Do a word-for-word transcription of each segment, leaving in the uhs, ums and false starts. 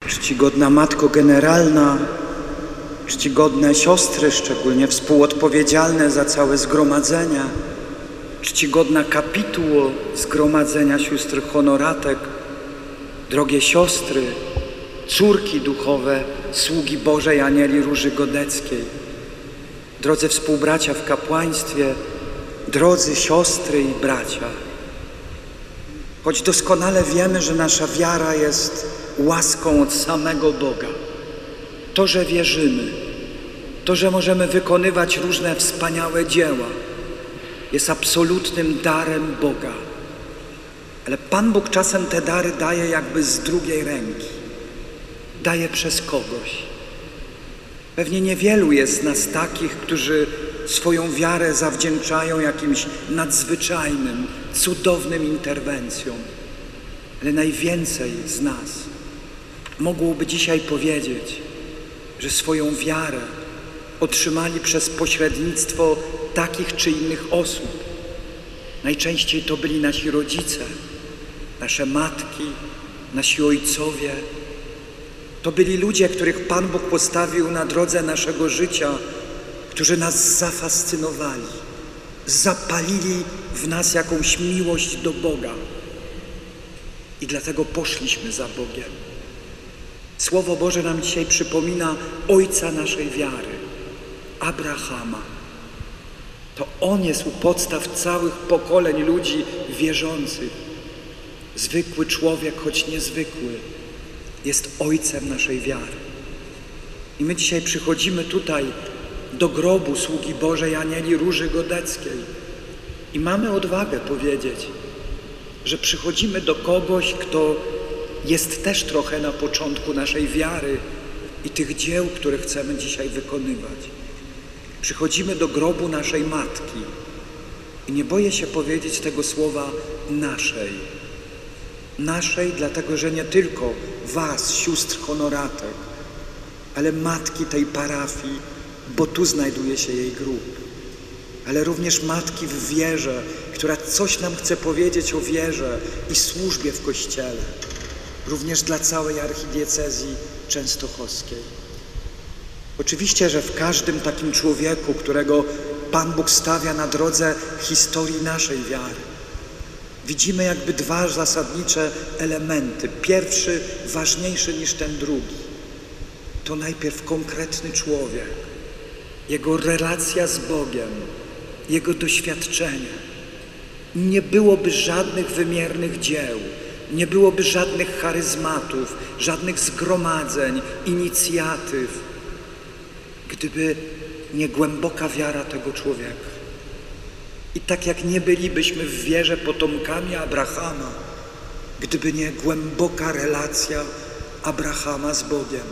Czcigodna Matko Generalna, czcigodne siostry, szczególnie współodpowiedzialne za całe zgromadzenia, czcigodna kapituło Zgromadzenia Sióstr Honoratek, drogie siostry, córki duchowe, sługi Bożej Anieli Róży Godeckiej, drodzy współbracia w kapłaństwie, drodzy siostry i bracia. Choć doskonale wiemy, że nasza wiara jest łaską od samego Boga, to, że wierzymy, to, że możemy wykonywać różne wspaniałe dzieła, jest absolutnym darem Boga. Ale Pan Bóg czasem te dary daje jakby z drugiej ręki. Daje przez kogoś. Pewnie niewielu jest z nas takich, którzy swoją wiarę zawdzięczają jakimś nadzwyczajnym, cudownym interwencjom. Ale najwięcej z nas mogłoby dzisiaj powiedzieć, że swoją wiarę otrzymali przez pośrednictwo takich czy innych osób. Najczęściej to byli nasi rodzice, nasze matki, nasi ojcowie. To byli ludzie, których Pan Bóg postawił na drodze naszego życia, którzy nas zafascynowali, zapalili w nas jakąś miłość do Boga. I dlatego poszliśmy za Bogiem. Słowo Boże nam dzisiaj przypomina ojca naszej wiary, Abrahama. To on jest u podstaw całych pokoleń ludzi wierzących. Zwykły człowiek, choć niezwykły, jest ojcem naszej wiary. I my dzisiaj przychodzimy tutaj do grobu sługi Bożej Anieli Róży Godeckiej i mamy odwagę powiedzieć, że przychodzimy do kogoś, kto jest też trochę na początku naszej wiary i tych dzieł, które chcemy dzisiaj wykonywać. Przychodzimy do grobu naszej matki i nie boję się powiedzieć tego słowa naszej. Naszej, dlatego że nie tylko was, sióstr honoratek, ale matki tej parafii, bo tu znajduje się jej grób, ale również matki w wierze, która coś nam chce powiedzieć o wierze i służbie w Kościele, również dla całej archidiecezji częstochowskiej. Oczywiście, że w każdym takim człowieku, którego Pan Bóg stawia na drodze historii naszej wiary, widzimy jakby dwa zasadnicze elementy. Pierwszy, ważniejszy niż ten drugi, to najpierw konkretny człowiek, jego relacja z Bogiem, jego doświadczenie. Nie byłoby żadnych wymiernych dzieł, nie byłoby żadnych charyzmatów, żadnych zgromadzeń, inicjatyw, gdyby nie głęboka wiara tego człowieka. I tak jak nie bylibyśmy w wierze potomkami Abrahama, gdyby nie głęboka relacja Abrahama z Bogiem.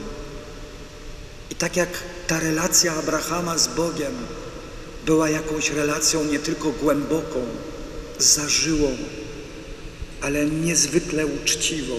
I tak jak ta relacja Abrahama z Bogiem była jakąś relacją nie tylko głęboką, zażyłą, ale niezwykle uczciwą.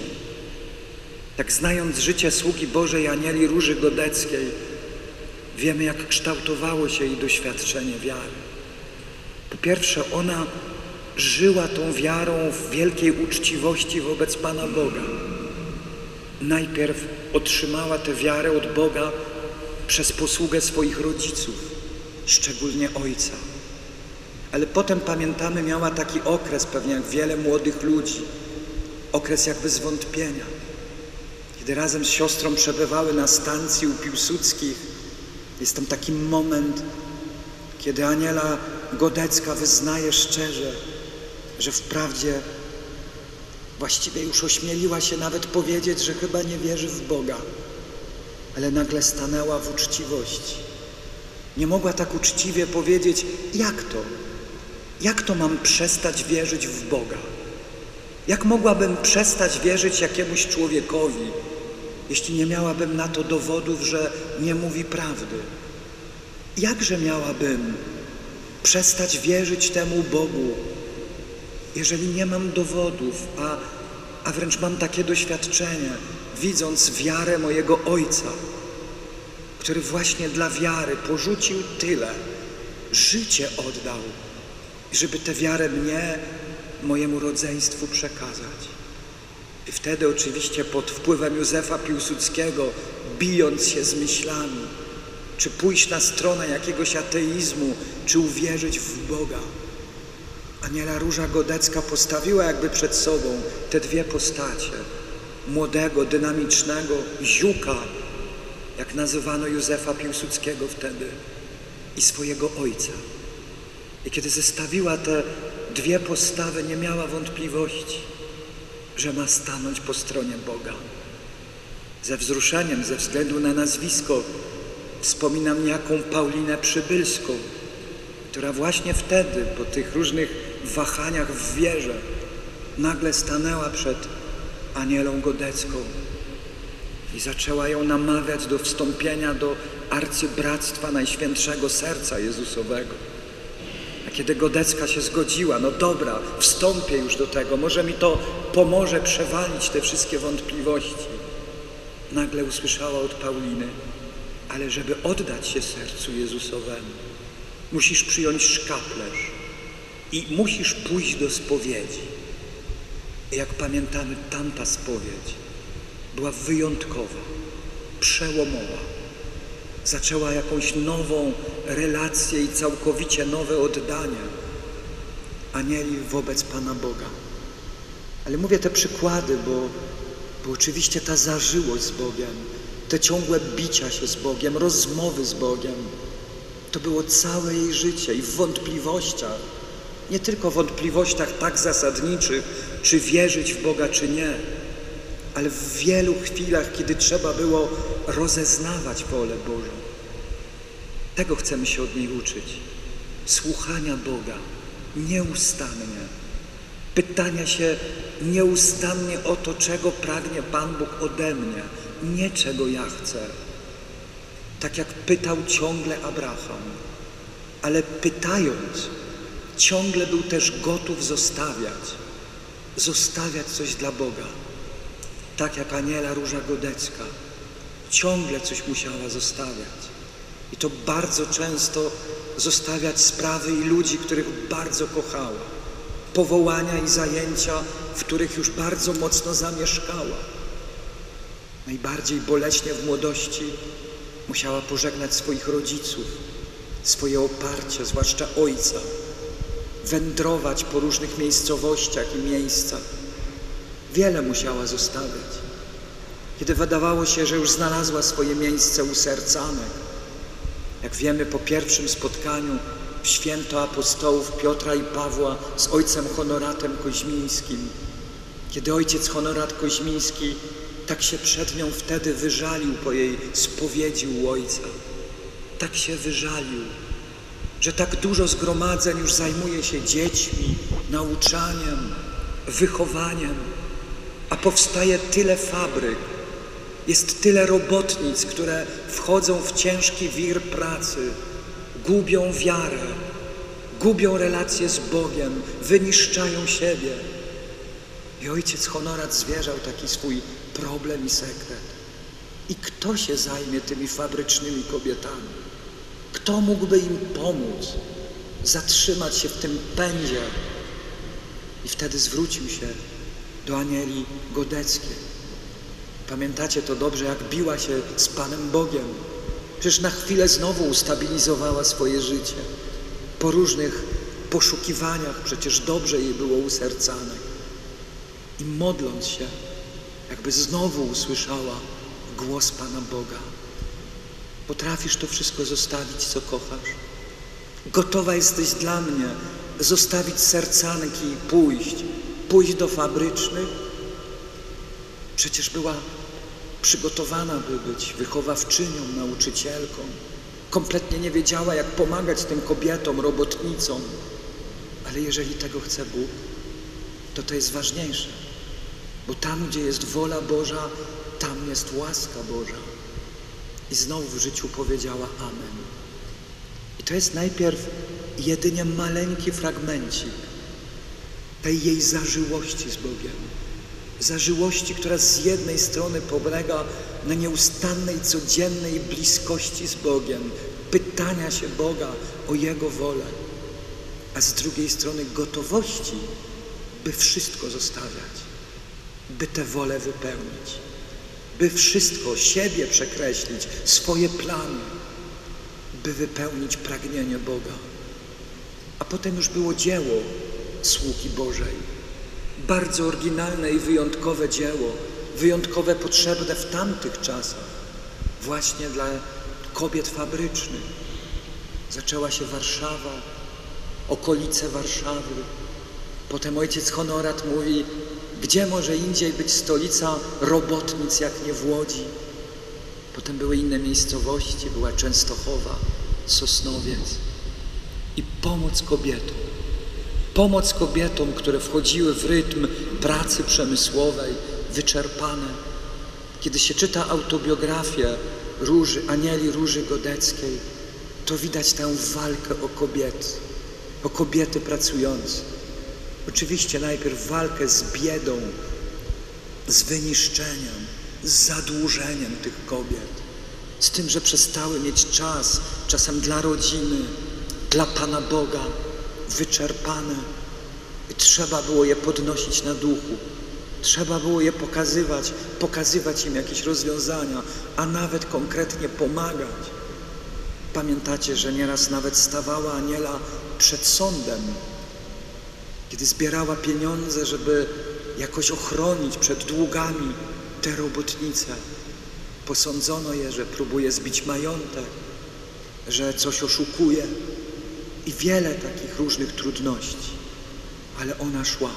Tak znając życie sługi Bożej Anieli Róży Godeckiej, wiemy, jak kształtowało się jej doświadczenie wiary. Po pierwsze, ona żyła tą wiarą w wielkiej uczciwości wobec Pana Boga. Najpierw otrzymała tę wiarę od Boga przez posługę swoich rodziców, szczególnie ojca. Ale potem, pamiętamy, miała taki okres, pewnie jak wiele młodych ludzi, okres jakby zwątpienia. Kiedy razem z siostrą przebywały na stacji u Piłsudskich, jest tam taki moment, kiedy Aniela Godecka wyznaje szczerze, że wprawdzie właściwie już ośmieliła się nawet powiedzieć, że chyba nie wierzy w Boga, ale nagle stanęła w uczciwości. Nie mogła tak uczciwie powiedzieć, jak to? Jak to mam przestać wierzyć w Boga? Jak mogłabym przestać wierzyć jakiemuś człowiekowi, jeśli nie miałabym na to dowodów, że nie mówi prawdy? Jakże miałabym przestać wierzyć temu Bogu, jeżeli nie mam dowodów, a, a wręcz mam takie doświadczenie, widząc wiarę mojego Ojca, który właśnie dla wiary porzucił tyle, życie oddał, żeby tę wiarę mnie, mojemu rodzeństwu przekazać. I wtedy oczywiście pod wpływem Józefa Piłsudskiego, bijąc się z myślami, czy pójść na stronę jakiegoś ateizmu, czy uwierzyć w Boga, Aniela Róża Godecka postawiła jakby przed sobą te dwie postacie. Młodego, dynamicznego ziuka, jak nazywano Józefa Piłsudskiego wtedy, i swojego ojca. I kiedy zestawiła te dwie postawy, nie miała wątpliwości, że ma stanąć po stronie Boga. Ze wzruszeniem, ze względu na nazwisko, wspominam niejaką Paulinę Przybylską, która właśnie wtedy, po tych różnych wahaniach w wierze, nagle stanęła przed Anielą Godecką i zaczęła ją namawiać do wstąpienia do arcybractwa Najświętszego Serca Jezusowego. A kiedy Godecka się zgodziła, no dobra, wstąpię już do tego, może mi to pomoże przewalić te wszystkie wątpliwości. Nagle usłyszała od Pauliny, ale żeby oddać się sercu Jezusowemu, musisz przyjąć szkaplerz i musisz pójść do spowiedzi. I jak pamiętamy, tamta spowiedź była wyjątkowa, przełomowa. Zaczęła jakąś nową relację i całkowicie nowe oddanie Anieli wobec Pana Boga. Ale mówię te przykłady, bo, bo oczywiście ta zażyłość z Bogiem, te ciągłe bicia się z Bogiem, rozmowy z Bogiem, to było całe jej życie i w wątpliwościach, nie tylko w wątpliwościach tak zasadniczych, czy wierzyć w Boga, czy nie, ale w wielu chwilach, kiedy trzeba było rozeznawać wolę Bożą. Tego chcemy się od niej uczyć. Słuchania Boga nieustannie. Pytania się nieustannie o to, czego pragnie Pan Bóg ode mnie, nie czego ja chcę. Tak jak pytał ciągle Abraham, ale pytając, ciągle był też gotów zostawiać, zostawiać coś dla Boga. Tak jak Aniela Róża Godecka, ciągle coś musiała zostawiać. I to bardzo często zostawiać sprawy i ludzi, których bardzo kochała. Powołania i zajęcia, w których już bardzo mocno zamieszkała. Najbardziej boleśnie w młodości musiała pożegnać swoich rodziców, swoje oparcie, zwłaszcza ojca. Wędrować po różnych miejscowościach i miejscach. Wiele musiała zostawiać. Kiedy wydawało się, że już znalazła swoje miejsce u sercanek. Jak wiemy, po pierwszym spotkaniu w święto apostołów Piotra i Pawła z ojcem Honoratem Koźmińskim, kiedy ojciec Honorat Koźmiński tak się przed nią wtedy wyżalił po jej spowiedzi u ojca. Tak się wyżalił, że tak dużo zgromadzeń już zajmuje się dziećmi, nauczaniem, wychowaniem, a powstaje tyle fabryk, jest tyle robotnic, które wchodzą w ciężki wir pracy, gubią wiarę, gubią relacje z Bogiem, wyniszczają siebie. I ojciec Honorat zwierzał taki swój problem i sekret. I kto się zajmie tymi fabrycznymi kobietami? Kto mógłby im pomóc zatrzymać się w tym pędzie? I wtedy zwrócił się do Anieli Godeckiej. Pamiętacie to dobrze, jak biła się z Panem Bogiem. Przecież na chwilę znowu ustabilizowała swoje życie. Po różnych poszukiwaniach przecież dobrze jej było usercane. I modląc się, jakby znowu usłyszała głos Pana Boga. Potrafisz to wszystko zostawić, co kochasz? Gotowa jesteś dla mnie zostawić sercanki i pójść, pójść do fabrycznych? Przecież była przygotowana, by być wychowawczynią, nauczycielką. Kompletnie nie wiedziała, jak pomagać tym kobietom, robotnicom. Ale jeżeli tego chce Bóg, to to jest ważniejsze. Bo tam, gdzie jest wola Boża, tam jest łaska Boża. I znowu w życiu powiedziała amen. I to jest najpierw jedynie maleńki fragmencik tej jej zażyłości z Bogiem. Zażyłości, która z jednej strony polega na nieustannej, codziennej bliskości z Bogiem, pytania się Boga o Jego wolę, a z drugiej strony gotowości, by wszystko zostawiać. by tę wolę wypełnić, by wszystko, siebie przekreślić, swoje plany, by wypełnić pragnienie Boga. A potem już było dzieło sługi Bożej. Bardzo oryginalne i wyjątkowe dzieło, wyjątkowe, potrzebne w tamtych czasach, właśnie dla kobiet fabrycznych. Zaczęła się Warszawa, okolice Warszawy. Potem ojciec Honorat mówi, gdzie może indziej być stolica robotnic, jak nie w Łodzi. Potem były inne miejscowości, była Częstochowa, Sosnowiec. I pomoc kobietom. Pomoc kobietom, które wchodziły w rytm pracy przemysłowej, wyczerpane. Kiedy się czyta autobiografię Róży, Anieli Róży Godeckiej, to widać tę walkę o kobiety, o kobiety pracujące. Oczywiście najpierw walkę z biedą, z wyniszczeniem, z zadłużeniem tych kobiet, z tym, że przestały mieć czas, czasem dla rodziny, dla Pana Boga, wyczerpane. I trzeba było je podnosić na duchu. Trzeba było je pokazywać, pokazywać im jakieś rozwiązania, a nawet konkretnie pomagać. Pamiętacie, że nieraz nawet stawała Aniela przed sądem, kiedy zbierała pieniądze, żeby jakoś ochronić przed długami te robotnice. Posądzono je, że próbuje zbić majątek, że coś oszukuje i wiele takich różnych trudności. Ale ona szła.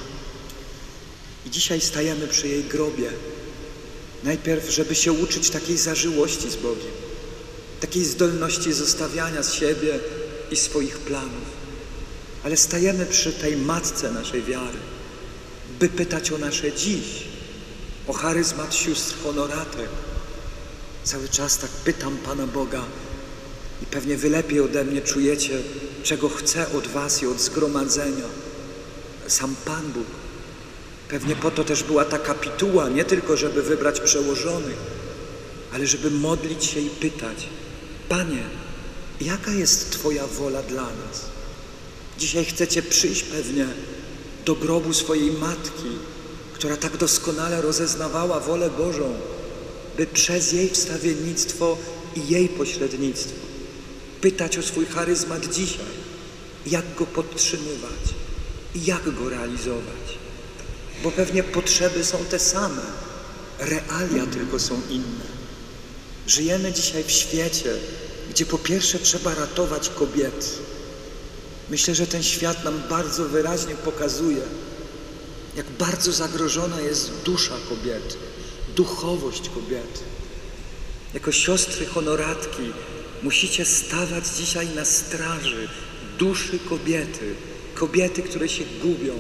I dzisiaj stajemy przy jej grobie. Najpierw, żeby się uczyć takiej zażyłości z Bogiem, takiej zdolności zostawiania z siebie i swoich planów. Ale stajemy przy tej matce naszej wiary, by pytać o nasze dziś, o charyzmat sióstr honoratek. Cały czas tak pytam Pana Boga i pewnie wy lepiej ode mnie czujecie, czego chce od was i od zgromadzenia sam Pan Bóg. Pewnie po to też była ta kapituła, nie tylko żeby wybrać przełożonych, ale żeby modlić się i pytać: Panie, jaka jest Twoja wola dla nas? Dzisiaj chcecie przyjść pewnie do grobu swojej matki, która tak doskonale rozeznawała wolę Bożą, by przez jej wstawiennictwo i jej pośrednictwo pytać o swój charyzmat dzisiaj, jak go podtrzymywać i jak go realizować. Bo pewnie potrzeby są te same, realia tylko są inne. Żyjemy dzisiaj w świecie, gdzie po pierwsze trzeba ratować kobiety. Myślę, że ten świat nam bardzo wyraźnie pokazuje, jak bardzo zagrożona jest dusza kobiety, duchowość kobiety. Jako siostry honoratki musicie stawać dzisiaj na straży duszy kobiety, kobiety, które się gubią.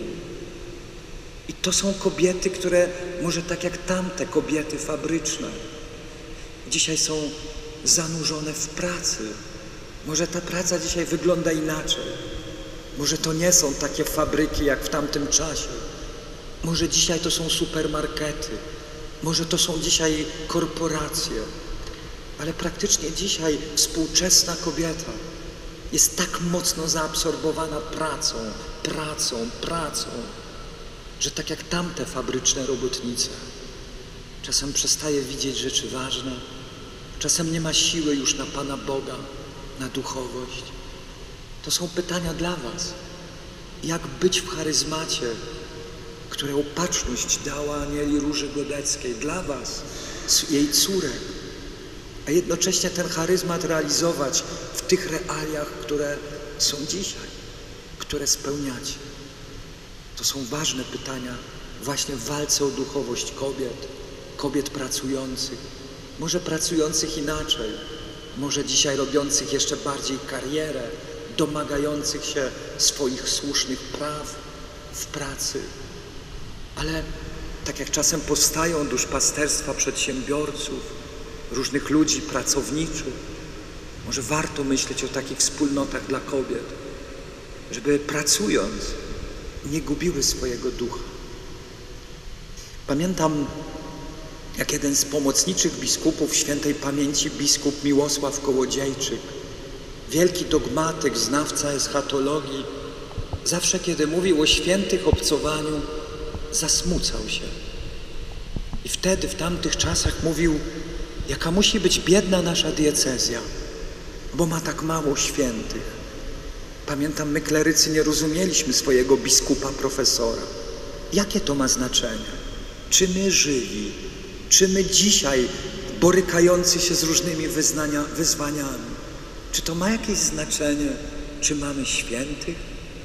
I to są kobiety, które może tak jak tamte kobiety fabryczne, dzisiaj są zanurzone w pracy. Może ta praca dzisiaj wygląda inaczej. Może to nie są takie fabryki jak w tamtym czasie. Może dzisiaj to są supermarkety. Może to są dzisiaj korporacje. Ale praktycznie dzisiaj współczesna kobieta jest tak mocno zaabsorbowana pracą, pracą, pracą, że tak jak tamte fabryczne robotnice, czasem przestaje widzieć rzeczy ważne, czasem nie ma siły już na Pana Boga, na duchowość. To są pytania dla was. Jak być w charyzmacie, które opatrzność dała Anieli Róży Godeckiej dla was, jej córek, a jednocześnie ten charyzmat realizować w tych realiach, które są dzisiaj, które spełniacie. To są ważne pytania właśnie w walce o duchowość kobiet, kobiet pracujących, może pracujących inaczej, może dzisiaj robiących jeszcze bardziej karierę, domagających się swoich słusznych praw w pracy. Ale tak jak czasem powstają duszpasterstwa przedsiębiorców, różnych ludzi pracowniczych, może warto myśleć o takich wspólnotach dla kobiet, żeby pracując nie gubiły swojego ducha. Pamiętam, jak jeden z pomocniczych biskupów świętej pamięci biskup Miłosław Kołodziejczyk, wielki dogmatyk, znawca eschatologii, zawsze kiedy mówił o świętych obcowaniu, zasmucał się. I wtedy, w tamtych czasach mówił, jaka musi być biedna nasza diecezja, bo ma tak mało świętych. Pamiętam, my klerycy nie rozumieliśmy swojego biskupa, profesora. Jakie to ma znaczenie? Czy my żywi, czy my dzisiaj borykający się z różnymi wyznania, wyzwaniami, czy to ma jakieś znaczenie, czy mamy świętych?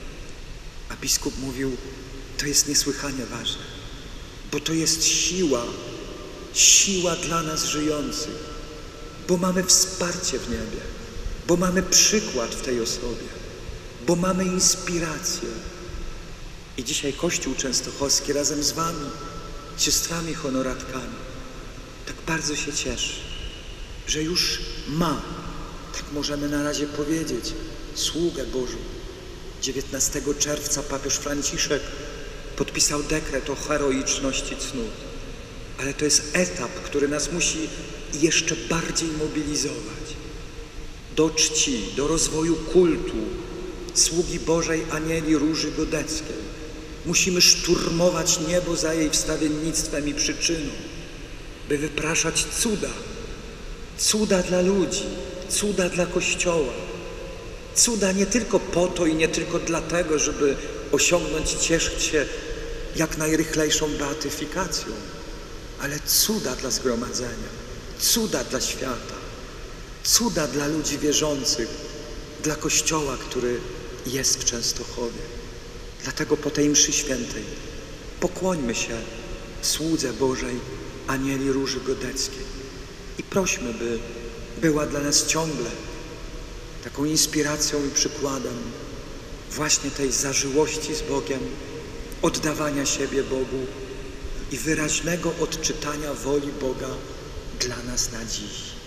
A biskup mówił, to jest niesłychanie ważne, bo to jest siła, siła dla nas żyjących, bo mamy wsparcie w niebie, bo mamy przykład w tej osobie, bo mamy inspirację. I dzisiaj Kościół Częstochowski razem z wami, siostrami honoratkami, tak bardzo się cieszy, że już ma, tak możemy na razie powiedzieć, sługę Bożą. dziewiętnastego czerwca papież Franciszek podpisał dekret o heroiczności cnót. Ale to jest etap, który nas musi jeszcze bardziej mobilizować do czci, do rozwoju kultu sługi Bożej Anieli Róży Godeckiej. Musimy szturmować niebo za jej wstawiennictwem i przyczyną, by wypraszać cuda, cuda dla ludzi, cuda dla Kościoła. Cuda nie tylko po to i nie tylko dlatego, żeby osiągnąć, cieszyć się jak najrychlejszą beatyfikacją, ale cuda dla zgromadzenia, cuda dla świata, cuda dla ludzi wierzących, dla Kościoła, który jest w Częstochowie. Dlatego po tej mszy świętej pokłońmy się słudze Bożej Anieli Róży Godeckiej i prośmy, by była dla nas ciągle taką inspiracją i przykładem właśnie tej zażyłości z Bogiem, oddawania siebie Bogu i wyraźnego odczytania woli Boga dla nas na dziś.